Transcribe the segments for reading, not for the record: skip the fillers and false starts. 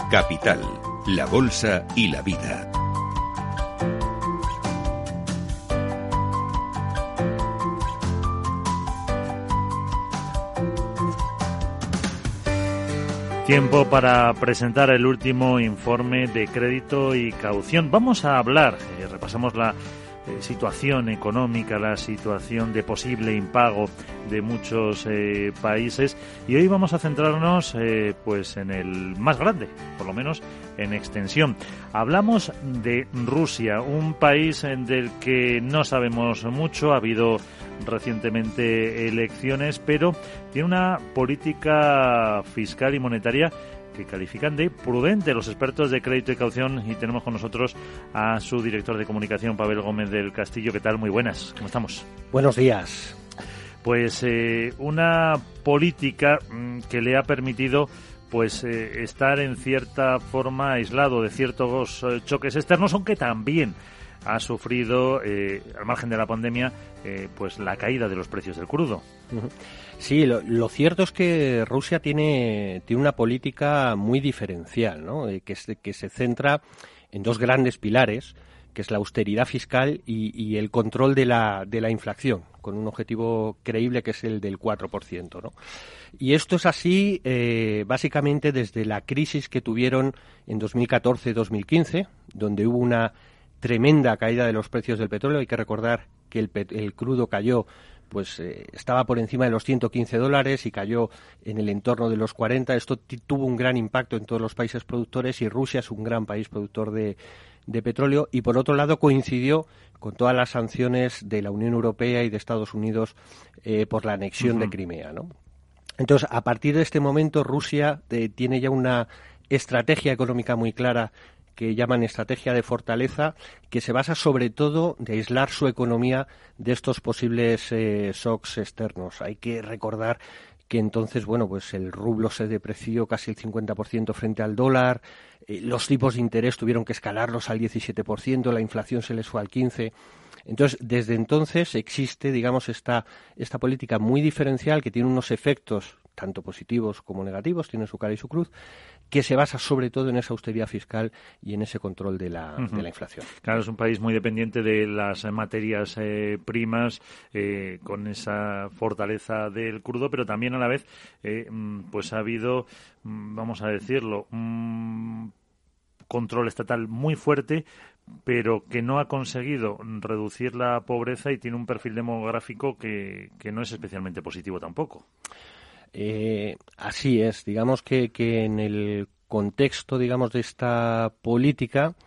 Capital, la bolsa y la vida. Tiempo para presentar el último informe de crédito y caución. Vamos a hablar, repasamos la situación económica, la situación de posible impago de muchos países, y hoy vamos a centrarnos pues en el más grande, por lo menos en extensión. Hablamos de Rusia, un país del que no sabemos mucho. Ha habido recientemente elecciones, pero tiene una política fiscal y monetaria que califican de prudente los expertos de crédito y caución, y tenemos con nosotros a su director de comunicación, Pavel Gómez del Castillo. ¿Qué tal? Muy buenas, ¿cómo estamos? Buenos días. Pues una política que le ha permitido pues estar en cierta forma aislado de ciertos choques externos, aunque también ha sufrido, al margen de la pandemia, pues la caída de los precios del crudo. Sí, lo cierto es que Rusia tiene una política muy diferencial, ¿no? Que se centra en dos grandes pilares, que es la austeridad fiscal y el control de la inflación, con un objetivo creíble que es el del 4%, ¿no? Y esto es así básicamente desde la crisis que tuvieron en 2014-2015, donde hubo una tremenda caída de los precios del petróleo. Hay que recordar que el crudo cayó, pues estaba por encima de los $115 y cayó en el entorno de los 40. Esto tuvo un gran impacto en todos los países productores, y Rusia es un gran país productor de petróleo, y por otro lado coincidió con todas las sanciones de la Unión Europea y de Estados Unidos por la anexión de Crimea, ¿no? Entonces, a partir de este momento, Rusia tiene ya una estrategia económica muy clara, que llaman estrategia de fortaleza, que se basa sobre todo de aislar su economía de estos posibles shocks externos. Hay que recordar que entonces, bueno, pues el rublo se depreció casi el 50% frente al dólar, los tipos de interés tuvieron que escalarlos al 17%, la inflación se les fue al 15%. Entonces, desde entonces existe, digamos, esta política muy diferencial, que tiene unos efectos tanto positivos como negativos, tiene su cara y su cruz, que se basa sobre todo en esa austeridad fiscal y en ese control de la inflación. Claro, es un país muy dependiente de las materias primas, con esa fortaleza del crudo, pero también a la vez pues ha habido, vamos a decirlo, un control estatal muy fuerte, pero que no ha conseguido reducir la pobreza, y tiene un perfil demográfico que no es especialmente positivo tampoco. Así es, digamos que en el contexto, digamos, de esta política,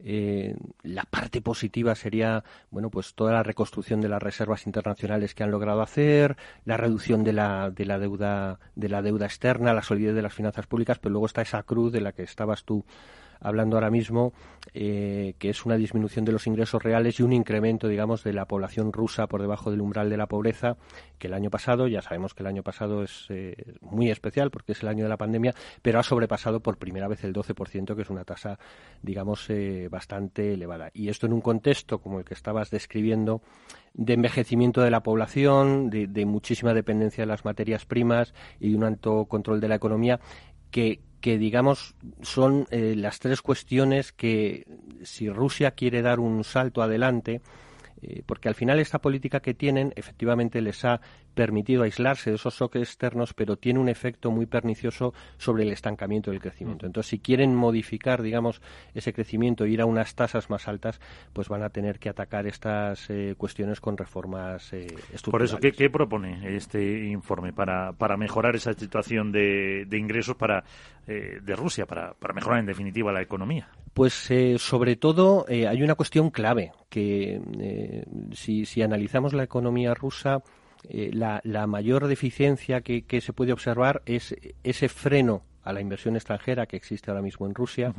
la parte positiva sería, bueno, pues toda la reconstrucción de las reservas internacionales que han logrado hacer, la reducción de la deuda externa, la solidez de las finanzas públicas, pero luego está esa cruz de la que estabas tú hablando ahora mismo, que es una disminución de los ingresos reales y un incremento, digamos, de la población rusa por debajo del umbral de la pobreza, que el año pasado, ya sabemos que el año pasado es muy especial porque es el año de la pandemia, pero ha sobrepasado por primera vez el 12%, que es una tasa, digamos, bastante elevada. Y esto en un contexto como el que estabas describiendo, de envejecimiento de la población, de muchísima dependencia de las materias primas y de un alto control de la economía, que digamos son las tres cuestiones que, si Rusia quiere dar un salto adelante, porque al final esta política que tienen efectivamente les ha permitido aislarse de esos choques externos, pero tiene un efecto muy pernicioso sobre el estancamiento del crecimiento. Entonces, si quieren modificar, digamos, ese crecimiento e ir a unas tasas más altas, pues van a tener que atacar estas cuestiones con reformas estructurales. Por eso, ¿qué propone este informe para mejorar esa situación de ingresos de Rusia, para mejorar en definitiva la economía? Pues sobre todo hay una cuestión clave, que si analizamos la economía rusa, la mayor deficiencia que se puede observar es ese freno a la inversión extranjera que existe ahora mismo en Rusia.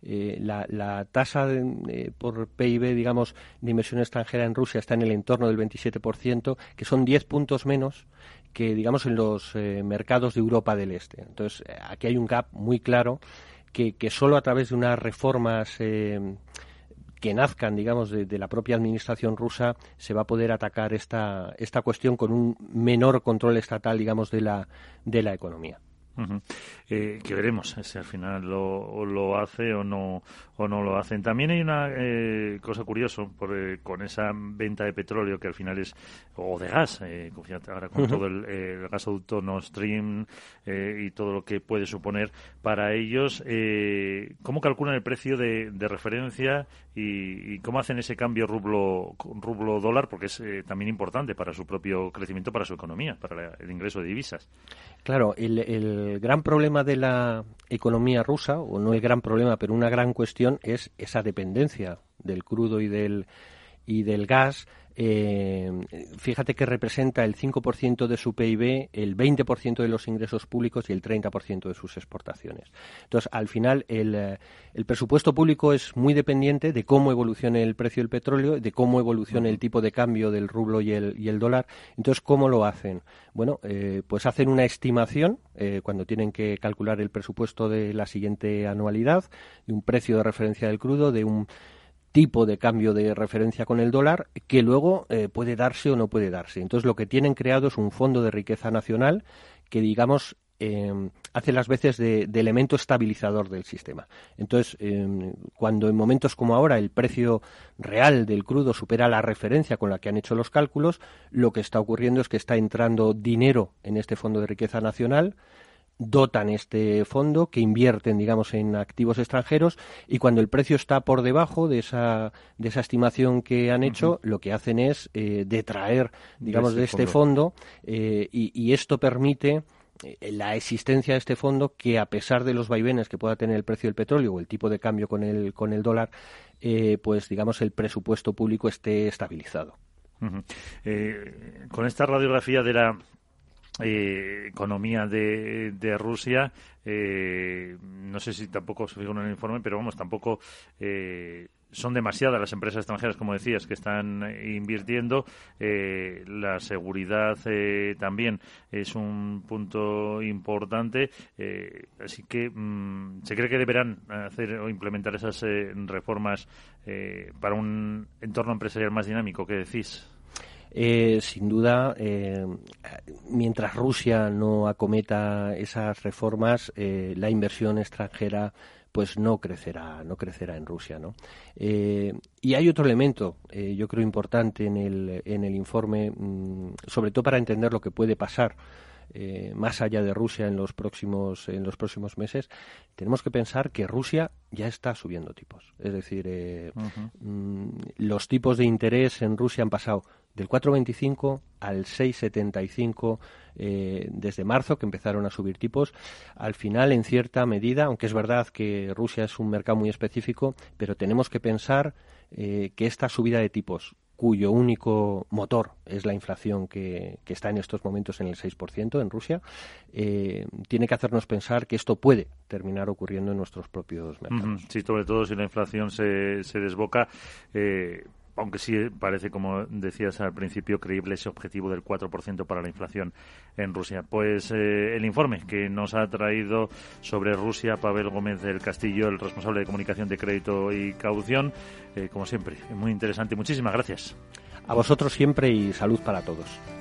La tasa por PIB, digamos, de inversión extranjera en Rusia está en el entorno del 27%, que son 10 puntos menos que, digamos, en los mercados de Europa del Este. Entonces, aquí hay un gap muy claro que solo a través de unas reformas que nazcan, digamos, de la propia administración rusa, se va a poder atacar esta cuestión con un menor control estatal, digamos, de la economía. Que veremos si al final lo hace o no lo hacen. También hay una cosa curiosa con esa venta de petróleo que al final es, o de gas, ahora con todo el gasoducto Nord Stream y todo lo que puede suponer para ellos. ¿Cómo calculan el precio de referencia y cómo hacen ese cambio rublo-dólar? Porque es también importante para su propio crecimiento, para su economía, para el ingreso de divisas. Claro, el gran problema de la economía rusa, o no el gran problema, pero una gran cuestión, es esa dependencia del crudo y del gas. Fíjate que representa el 5% de su PIB, el 20% de los ingresos públicos y el 30% de sus exportaciones. Entonces, al final, el presupuesto público es muy dependiente de cómo evolucione el precio del petróleo, de cómo evolucione el tipo de cambio del rublo y el dólar. Entonces, ¿cómo lo hacen? Bueno, pues hacen una estimación cuando tienen que calcular el presupuesto de la siguiente anualidad, de un precio de referencia del crudo, de un tipo de cambio de referencia con el dólar, que luego puede darse o no puede darse. Entonces, lo que tienen creado es un fondo de riqueza nacional que, digamos, hace las veces de elemento estabilizador del sistema. Entonces, cuando en momentos como ahora el precio real del crudo supera la referencia con la que han hecho los cálculos, lo que está ocurriendo es que está entrando dinero en este fondo de riqueza nacional, dotan este fondo, que invierten, digamos, en activos extranjeros, y cuando el precio está por debajo de esa estimación que han hecho, lo que hacen es detraer, digamos, de este fondo, y esto permite la existencia de este fondo, que a pesar de los vaivenes que pueda tener el precio del petróleo o el tipo de cambio con el dólar, pues, digamos, el presupuesto público esté estabilizado. Con esta radiografía de la economía de Rusia, no sé si tampoco se figura en el informe, pero vamos, tampoco son demasiadas las empresas extranjeras, como decías, que están invirtiendo. La seguridad también es un punto importante, así que se cree que deberán hacer o implementar esas reformas para un entorno empresarial más dinámico. ¿Qué decís? Sin duda, mientras Rusia no acometa esas reformas, la inversión extranjera pues no crecerá en Rusia, ¿no? Y hay otro elemento, yo creo importante en el informe, sobre todo para entender lo que puede pasar más allá de Rusia en los próximos meses. Tenemos que pensar que Rusia ya está subiendo tipos. Es decir, los tipos de interés en Rusia han pasado del 4,25 al 6,75 desde marzo, que empezaron a subir tipos. Al final, en cierta medida, aunque es verdad que Rusia es un mercado muy específico, pero tenemos que pensar que esta subida de tipos, cuyo único motor es la inflación que está en estos momentos en el 6% en Rusia, tiene que hacernos pensar que esto puede terminar ocurriendo en nuestros propios mercados. Sí, sobre todo si la inflación se desboca, aunque sí parece, como decías al principio, creíble ese objetivo del 4% para la inflación en Rusia. Pues el informe que nos ha traído sobre Rusia Pavel Gómez del Castillo, el responsable de comunicación de Crédito y Caución, como siempre, muy interesante. Muchísimas gracias. A vosotros siempre, y salud para todos.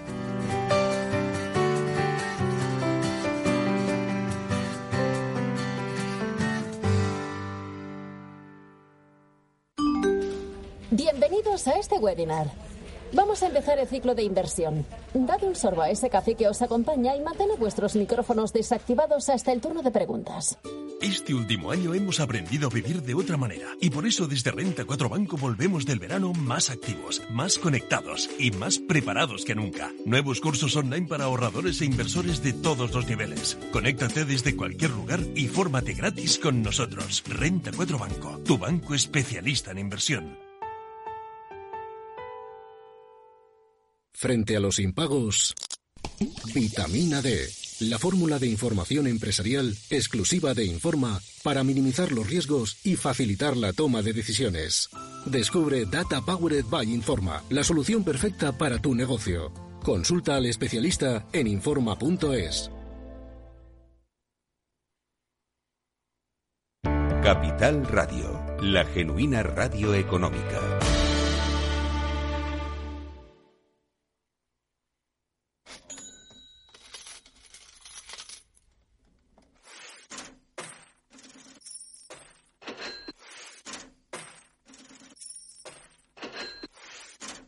Bienvenidos a este webinar. Vamos a empezar el ciclo de inversión. Dad un sorbo a ese café que os acompaña y mantened vuestros micrófonos desactivados hasta el turno de preguntas. Este último año hemos aprendido a vivir de otra manera y por eso desde Renta 4 Banco volvemos del verano más activos, más conectados y más preparados que nunca. Nuevos cursos online para ahorradores e inversores de todos los niveles. Conéctate desde cualquier lugar y fórmate gratis con nosotros. Renta 4 Banco, tu banco especialista en inversión. Frente a los impagos, Vitamina D, la fórmula de información empresarial exclusiva de Informa para minimizar los riesgos y facilitar la toma de decisiones. Descubre Data Powered by Informa, la solución perfecta para tu negocio. Consulta al especialista en Informa.es. Capital Radio, la genuina radio económica.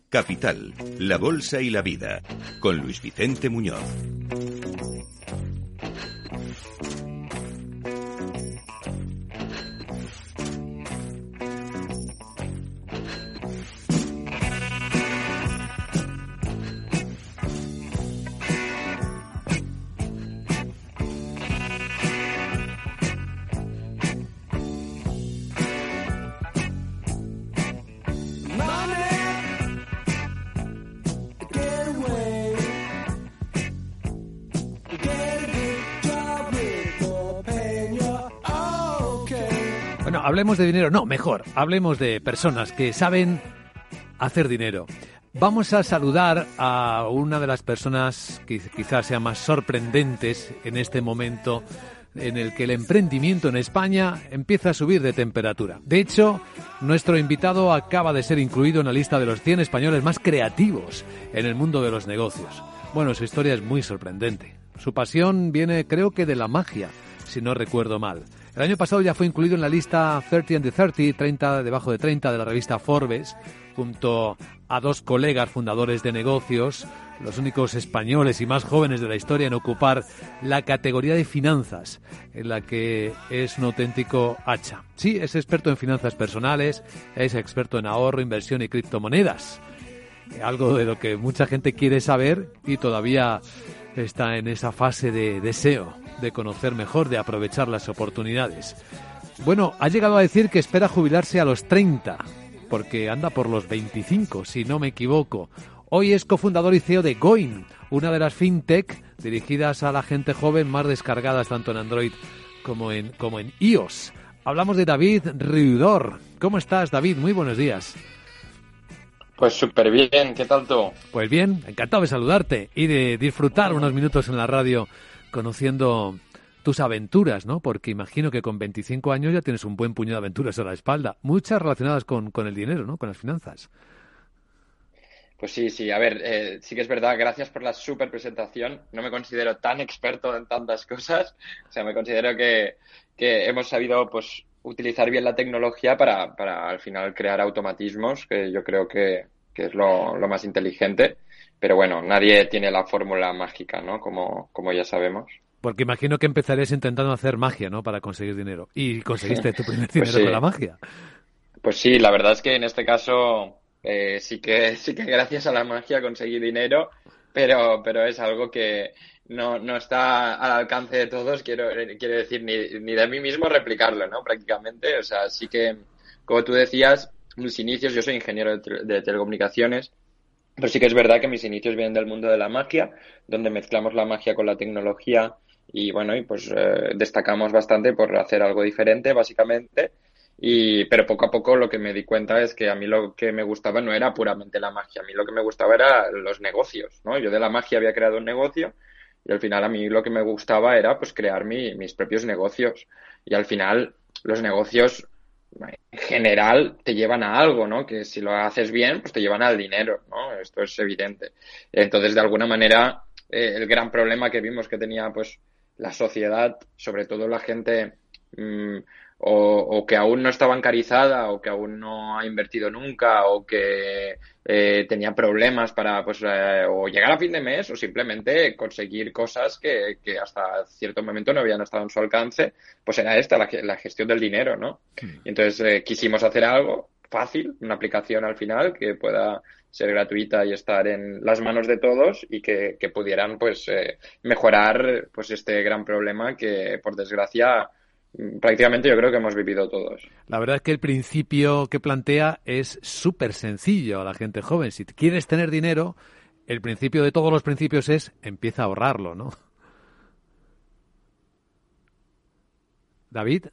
Capital, la bolsa y la vida, con Luis Vicente Muñoz. Bueno, hablemos de dinero. No, mejor, hablemos de personas que saben hacer dinero. Vamos a saludar a una de las personas que quizás sean más sorprendentes en este momento en el que el emprendimiento en España empieza a subir de temperatura. De hecho, nuestro invitado acaba de ser incluido en la lista de los 100 españoles más creativos en el mundo de los negocios. Bueno, su historia es muy sorprendente. Su pasión viene, creo que, de la magia, si no recuerdo mal. El año pasado ya fue incluido en la lista 30 under 30, 30 debajo de 30 de la revista Forbes, junto a dos colegas fundadores de negocios, los únicos españoles y más jóvenes de la historia en ocupar la categoría de finanzas, en la que es un auténtico hacha. Sí, es experto en finanzas personales, es experto en ahorro, inversión y criptomonedas. Algo de lo que mucha gente quiere saber y todavía está en esa fase de deseo de conocer mejor, de aprovechar las oportunidades. Bueno, ha llegado a decir que espera jubilarse a los 30, porque anda por los 25, si no me equivoco. Hoy es cofundador y CEO de Going, una de las fintech dirigidas a la gente joven más descargadas tanto en Android como en iOS. Hablamos de David Riudor. ¿Cómo estás, David? Muy buenos días. Pues súper bien, ¿qué tal tú? Pues bien, encantado de saludarte y de disfrutar unos minutos en la radio conociendo tus aventuras, ¿no? Porque imagino que con 25 años ya tienes un buen puñado de aventuras a la espalda, muchas relacionadas con el dinero, ¿no? Con las finanzas. Pues sí, a ver, sí que es verdad, gracias por la súper presentación. No me considero tan experto en tantas cosas, o sea, me considero que hemos sabido, pues, utilizar bien la tecnología para al final crear automatismos, que yo creo que es lo más inteligente. Pero bueno, nadie tiene la fórmula mágica, ¿no? Como ya sabemos. Porque imagino que empezarías intentando hacer magia, ¿no? Para conseguir dinero. Y conseguiste tu primer dinero pues sí. Con la magia. Pues sí, la verdad es que en este caso sí que gracias a la magia conseguí dinero, pero es algo que no está al alcance de todos, quiero decir, ni de mí mismo replicarlo, ¿no? Prácticamente, o sea, sí que, como tú decías, mis inicios, yo soy ingeniero de telecomunicaciones, pero sí que es verdad que mis inicios vienen del mundo de la magia, donde mezclamos la magia con la tecnología y bueno, pues destacamos bastante por hacer algo diferente, básicamente. Pero poco a poco lo que me di cuenta es que a mí lo que me gustaba no era puramente la magia, a mí lo que me gustaba era los negocios, ¿no? Yo de la magia había creado un negocio y al final a mí lo que me gustaba era pues crear mis propios negocios. Y al final los negocios en general te llevan a algo, ¿no? Que si lo haces bien, pues te llevan al dinero, ¿no? Esto es evidente. Entonces, de alguna manera, el gran problema que vimos que tenía, pues, la sociedad, sobre todo la gente, o que aún no está bancarizada, o que aún no ha invertido nunca, o que tenía problemas para, pues, o llegar a fin de mes, o simplemente conseguir cosas que hasta cierto momento no habían estado en su alcance, pues era la gestión del dinero, ¿no? Y entonces quisimos hacer algo fácil, una aplicación al final que pueda ser gratuita y estar en las manos de todos y que pudieran, pues, mejorar, pues, este gran problema que, por desgracia, prácticamente yo creo que hemos vivido todos. La verdad es que el principio que plantea es súper sencillo a la gente joven. Si quieres tener dinero, el principio de todos los principios es empieza a ahorrarlo, ¿no? David,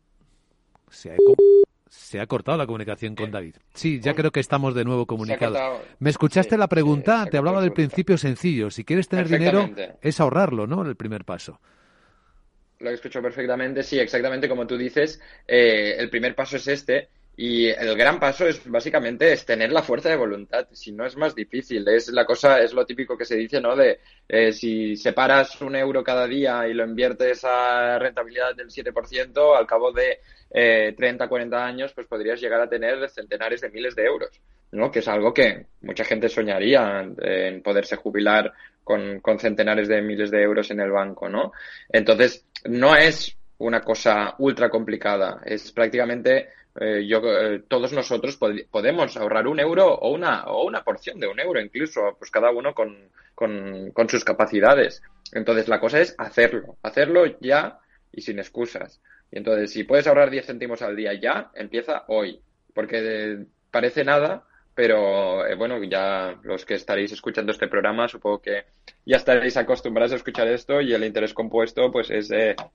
se ha cortado la comunicación con David. Sí, ya creo que estamos de nuevo comunicados. ¿Me escuchaste la pregunta? Te hablaba del principio sencillo. Si quieres tener dinero, es ahorrarlo, ¿no? El primer paso. Lo escucho perfectamente, sí, exactamente como tú dices, el primer paso es este y el gran paso es básicamente tener la fuerza de voluntad, si no es más difícil, es lo típico que se dice, ¿no? De si separas €1 cada día y lo inviertes a rentabilidad del 7%, al cabo de 30, 40 años, pues podrías llegar a tener centenares de miles de euros. ¿no? Que es algo que mucha gente soñaría en poderse jubilar con centenares de miles de euros en el banco, ¿no? Entonces, no es una cosa ultra complicada, es prácticamente todos nosotros podemos ahorrar €1 o una porción de €1 incluso, pues cada uno con sus capacidades. Entonces, la cosa es hacerlo ya y sin excusas. Y entonces, si puedes ahorrar 10 céntimos al día ya, empieza hoy, porque parece nada, pero bueno, ya los que estaréis escuchando este programa, supongo que ya estaréis acostumbrados a escuchar esto, y el interés compuesto pues es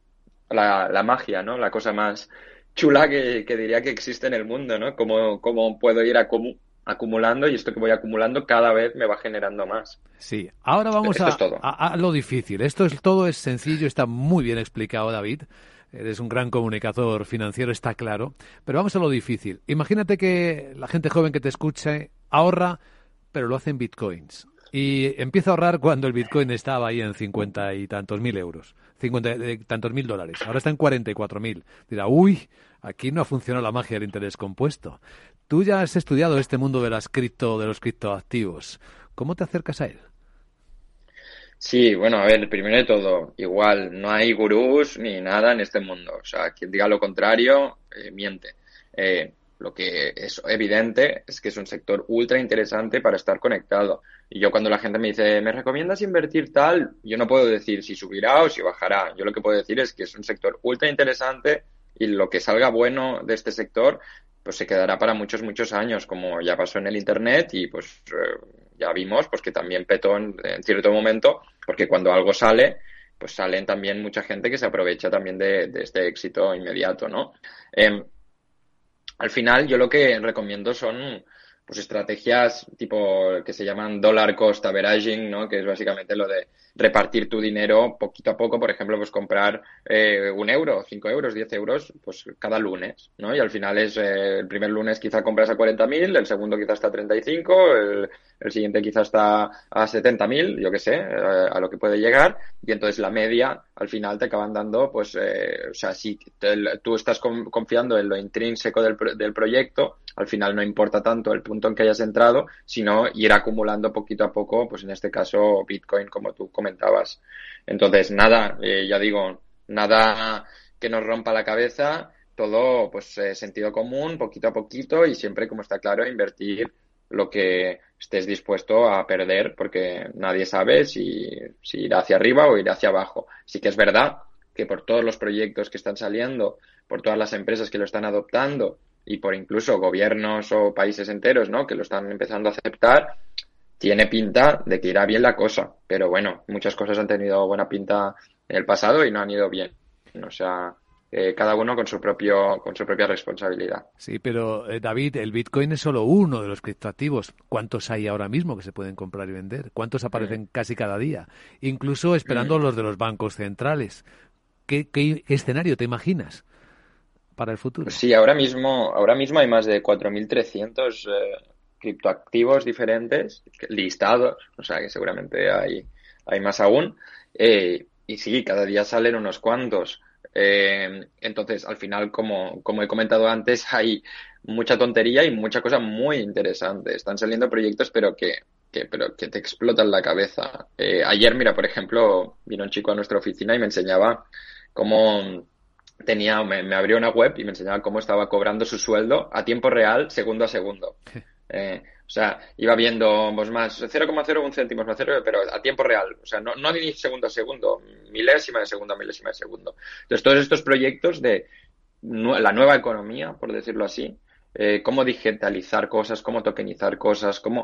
la magia, ¿no? La cosa más chula que diría que existe en el mundo, ¿no? Cómo puedo ir acumulando, y esto que voy acumulando cada vez me va generando más. Sí, ahora vamos Esto es todo. a lo difícil. Todo es sencillo, está muy bien explicado, David. Eres un gran comunicador financiero, está claro. Pero vamos a lo difícil. Imagínate que la gente joven que te escuche ahorra, pero lo hace en bitcoins. Y empieza a ahorrar cuando el bitcoin estaba ahí en 50 y tantos mil euros, 50 y tantos mil dólares. Ahora está en 44.000. Dirá, uy, aquí no ha funcionado la magia del interés compuesto. Tú ya has estudiado este mundo de los criptoactivos. ¿Cómo te acercas a él? Sí, bueno, a ver, primero de todo, igual, no hay gurús ni nada en este mundo. O sea, quien diga lo contrario, miente. Lo que es evidente es que es un sector ultra interesante para estar conectado. Y yo, cuando la gente me dice, ¿me recomiendas invertir tal? Yo no puedo decir si subirá o si bajará. Yo lo que puedo decir es que es un sector ultra interesante, y lo que salga bueno de este sector pues se quedará para muchos, muchos años, como ya pasó en el Internet, y pues ya vimos pues que también petó en cierto momento, porque cuando algo sale, pues salen también mucha gente que se aprovecha también de este éxito inmediato, ¿no? Al final, yo lo que recomiendo son pues estrategias tipo que se llaman dollar cost averaging, ¿no? Que es básicamente lo de repartir tu dinero poquito a poco. Por ejemplo, pues comprar €1, €5, €10, pues cada lunes, ¿no? Y al final el primer lunes quizá compras a 40.000, el segundo quizá está a 35, el siguiente quizá está a 70.000, yo qué sé, a lo que puede llegar. Y entonces la media al final te acaban dando, pues, o sea, si tú estás confiando en lo intrínseco del proyecto, al final no importa tanto el punto en que hayas entrado, sino ir acumulando poquito a poco, pues en este caso Bitcoin, como tú comentabas. Entonces, nada, ya digo, nada que nos rompa la cabeza, todo pues sentido común, poquito a poquito, y siempre, como está claro, invertir lo que estés dispuesto a perder, porque nadie sabe si irá hacia arriba o irá hacia abajo. Sí que es verdad que por todos los proyectos que están saliendo, por todas las empresas que lo están adoptando, y por incluso gobiernos o países enteros, ¿no?, que lo están empezando a aceptar, tiene pinta de que irá bien la cosa. Pero bueno, muchas cosas han tenido buena pinta en el pasado y no han ido bien. O sea, cada uno con su propia responsabilidad. Sí, pero David, el Bitcoin es solo uno de los criptoactivos. ¿Cuántos hay ahora mismo que se pueden comprar y vender? ¿Cuántos aparecen casi cada día? Incluso esperando los de los bancos centrales. ¿Qué escenario te imaginas para el futuro? Pues sí, ahora mismo hay más de 4.300 criptoactivos diferentes listados, o sea que seguramente hay más aún, y sí, cada día salen unos cuantos. Entonces, al final, como he comentado antes, hay mucha tontería y mucha cosa muy interesante. Están saliendo proyectos, pero que te explotan la cabeza. Ayer, mira, por ejemplo, vino un chico a nuestra oficina y me enseñaba cómo me abrió una web y me enseñaba cómo estaba cobrando su sueldo a tiempo real, segundo a segundo. O sea, iba viendo pues, más 0,01 céntimos más cero, pero a tiempo real. O sea, no ni segundo a segundo, milésima de segundo a milésima de segundo. Entonces, todos estos proyectos de la nueva economía, por decirlo así, cómo digitalizar cosas, cómo tokenizar cosas, cómo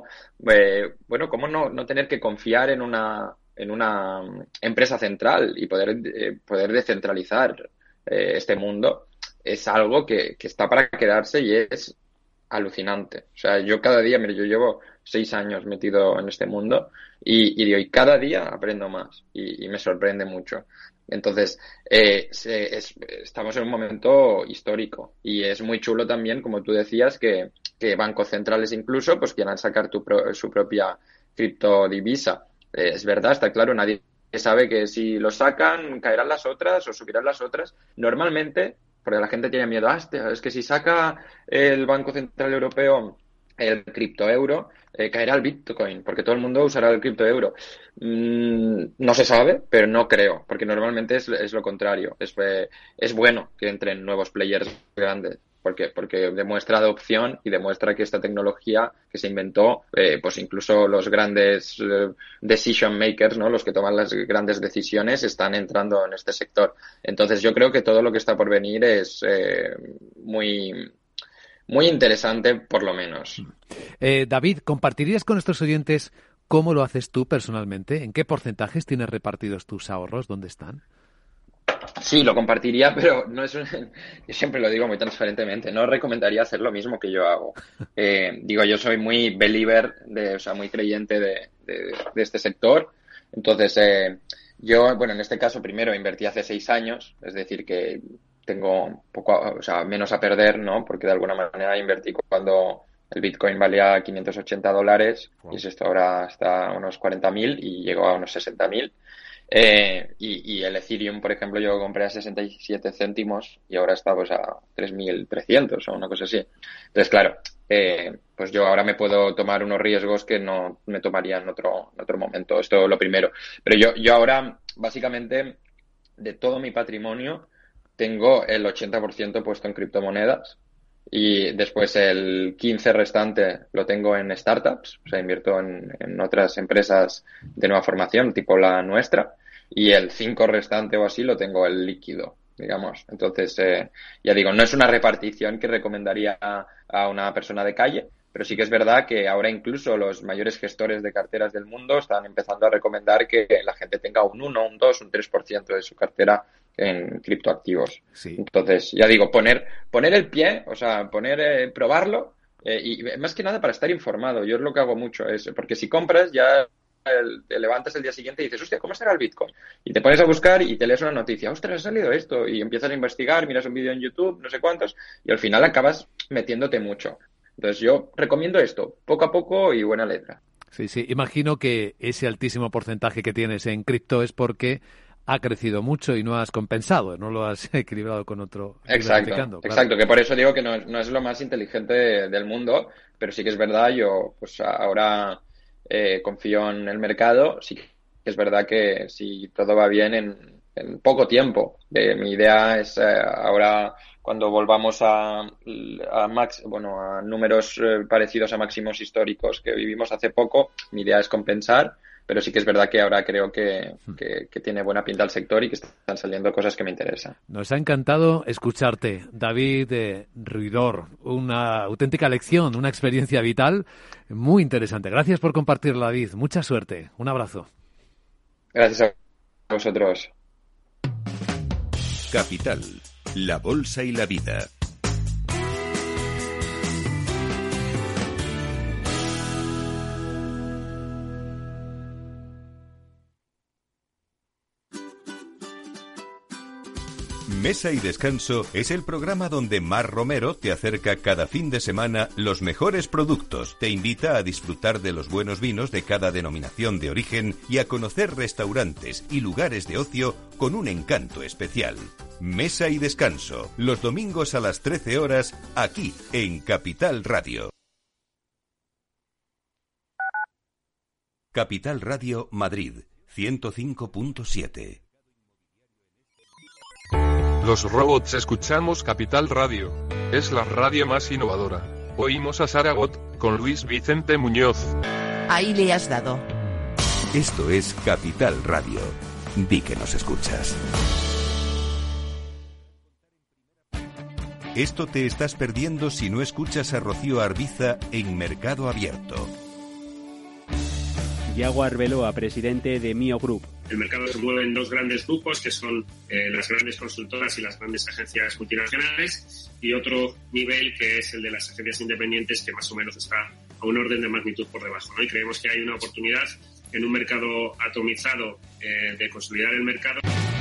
no tener que confiar en una empresa central y poder descentralizar este mundo, es algo que está para quedarse y es alucinante. O sea, yo cada día, mire, yo llevo 6 años metido en este mundo y cada día aprendo más y me sorprende mucho. Entonces, estamos en un momento histórico y es muy chulo también, como tú decías, que bancos centrales incluso pues quieran sacar su propia criptodivisa. Es verdad, está claro, nadie sabe que si lo sacan caerán las otras o subirán las otras. Normalmente, porque la gente tiene miedo, es que si saca el Banco Central Europeo el criptoeuro, caerá el Bitcoin, porque todo el mundo usará el criptoeuro. No se sabe, pero no creo, porque normalmente es lo contrario. Es bueno que entren nuevos players grandes, porque demuestra adopción y demuestra que esta tecnología que se inventó, pues incluso los grandes decision makers, ¿no? Los que toman las grandes decisiones están entrando en este sector. Entonces yo creo que todo lo que está por venir es muy interesante, por lo menos. David, ¿compartirías con nuestros oyentes cómo lo haces tú personalmente? ¿En qué porcentajes tienes repartidos tus ahorros? ¿Dónde están? Sí, lo compartiría, pero no es yo siempre lo digo muy transparentemente, no recomendaría hacer lo mismo que yo hago. Yo soy muy believer, muy creyente de este sector. Entonces, en este caso primero invertí hace 6 años, es decir, que tengo menos a perder, ¿no? Porque de alguna manera invertí cuando el Bitcoin valía $580, wow. Y esto ahora está a unos 40.000 y llegó a unos 60.000. Y el Ethereum, por ejemplo, yo compré a 67 céntimos y ahora está pues a 3.300 o una cosa así. Entonces, claro, pues yo ahora me puedo tomar unos riesgos que no me tomaría en otro momento. Esto es lo primero. Pero yo ahora, básicamente, de todo mi patrimonio, tengo el 80% puesto en criptomonedas y después el 15% restante lo tengo en startups, o sea, invierto en otras empresas de nueva formación, tipo la nuestra, y el 5% restante o así lo tengo el líquido, digamos. Entonces, ya digo, no es una repartición que recomendaría a una persona de calle, pero sí que es verdad que ahora incluso los mayores gestores de carteras del mundo están empezando a recomendar que la gente tenga un 1, un 2, un 3% de su cartera en criptoactivos. Sí. Entonces, ya digo, poner el pie, o sea, probarlo, y más que nada para estar informado. Yo es lo que hago mucho, porque si compras ya te levantas el día siguiente y dices, hostia, ¿cómo estará el Bitcoin? Y te pones a buscar y te lees una noticia, ostras, ha salido esto, y empiezas a investigar, miras un vídeo en YouTube, no sé cuántos, y al final acabas metiéndote mucho. Entonces yo recomiendo esto, poco a poco y buena letra. Sí, sí, imagino que ese altísimo porcentaje que tienes en cripto es porque ha crecido mucho y no has compensado, no lo has equilibrado con otro. Exacto, claro. Que por eso digo que no es lo más inteligente del mundo, pero sí que es verdad, yo pues ahora confío en el mercado, sí que es verdad que si todo va bien en poco tiempo. Mi idea es ahora cuando volvamos a números parecidos a máximos históricos que vivimos hace poco, mi idea es compensar. Pero sí que es verdad que ahora creo que tiene buena pinta el sector y que están saliendo cosas que me interesan. Nos ha encantado escucharte, David Ruidor. Una auténtica lección, una experiencia vital muy interesante. Gracias por compartirlo, David. Mucha suerte. Un abrazo. Gracias a vosotros. Capital, la bolsa y la vida. Mesa y Descanso es el programa donde Mar Romero te acerca cada fin de semana los mejores productos, te invita a disfrutar de los buenos vinos de cada denominación de origen y a conocer restaurantes y lugares de ocio con un encanto especial. Mesa y Descanso, los domingos a las 13 horas, aquí en Capital Radio. Capital Radio Madrid, 105.7. Los robots escuchamos Capital Radio. Es la radio más innovadora. Oímos a Saragot, con Luis Vicente Muñoz. Ahí le has dado. Esto es Capital Radio. Di que nos escuchas. Esto te estás perdiendo si no escuchas a Rocío Arbiza en Mercado Abierto. Yago Arbeloa, presidente de Mio Group. El mercado se mueve en dos grandes grupos, que son las grandes consultoras y las grandes agencias multinacionales, y otro nivel que es el de las agencias independientes, que más o menos está a un orden de magnitud por debajo, ¿no? Y creemos que hay una oportunidad en un mercado atomizado de consolidar el mercado.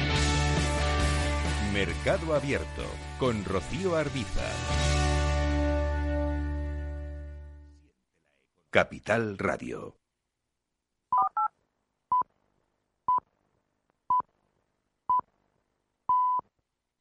Mercado Abierto, con Rocío Arbiza. Capital Radio.